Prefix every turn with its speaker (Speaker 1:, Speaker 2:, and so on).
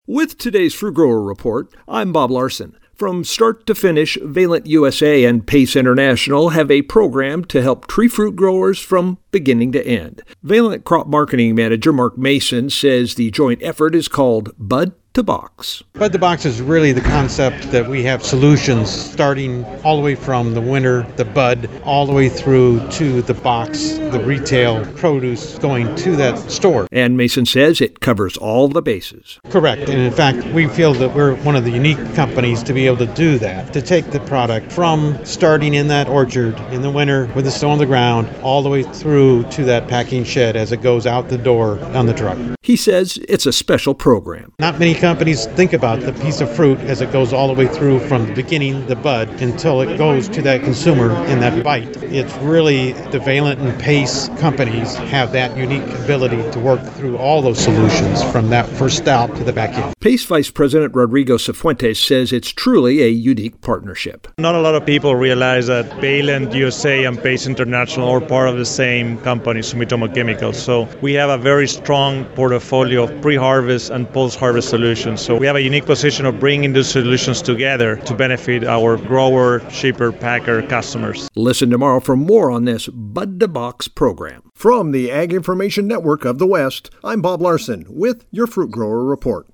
Speaker 1: With today's Fruit Grower Report, I'm Bob Larson. From start to finish, Valent USA and Pace International have a program to help tree fruit growers from beginning to end. Valent Crop Marketing Manager Mark Mason says the joint effort is called Bud to Box.
Speaker 2: Bud to Box is really the concept that we have solutions starting all the way from the winter, the bud, all the way through to the box, the retail produce going to that store.
Speaker 1: And Mason says it covers all the bases.
Speaker 2: Correct. And in fact, we feel that we're one of the unique companies to be able to do that, to take the product from starting in that orchard in the winter with the snow on the ground all the way through to that packing shed as it goes out the door on the truck.
Speaker 1: He says it's a special program.
Speaker 2: Not many companies think about the piece of fruit as it goes all the way through from the beginning, the bud, until it goes to that consumer in that bite. It's really the Valent and Pace companies have that unique ability to work through all those solutions from that first stop to the back end.
Speaker 1: Pace Vice President Rodrigo Cifuentes says it's truly a unique partnership.
Speaker 3: Not a lot of people realize that Valent USA and Pace International are part of the same company, Sumitomo Chemical. So we have a very strong portfolio of pre-harvest and post-harvest solutions. So we have a unique position of bringing those solutions together to benefit our grower, shipper, packer customers.
Speaker 1: Listen tomorrow for more on this Bud to Box program. From the Ag Information Network of the West, I'm Bob Larson with your Fruit Grower Report.